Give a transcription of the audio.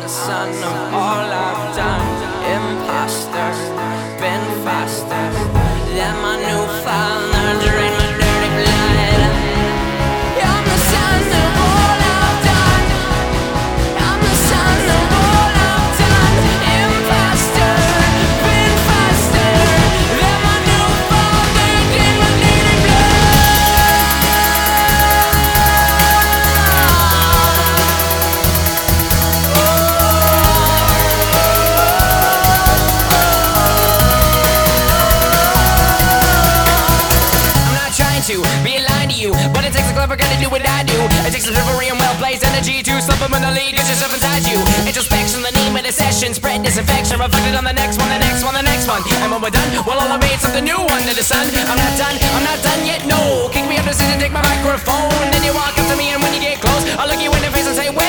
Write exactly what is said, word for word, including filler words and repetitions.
son of all I've done. Imposter, been faster than my new father. Drain my dirty blood. I'm the son of all I've done. I'm the son of all I've done. Imposter, been faster than my new father. Drain my dirty to be aligned to you, but it takes a clever guy to do what I do. It takes a delivery and well-placed energy to subliminally get yourself inside you. Introspection, the name of the session. Spread disinfection, reflected on the next one, the next one, the next one. And when we're done, we'll all have made something new under the sun. I'm not done, I'm not done yet, no. Kick me up the seat and take my microphone. Then you walk up to me and when you get close, I'll look you in the face and say,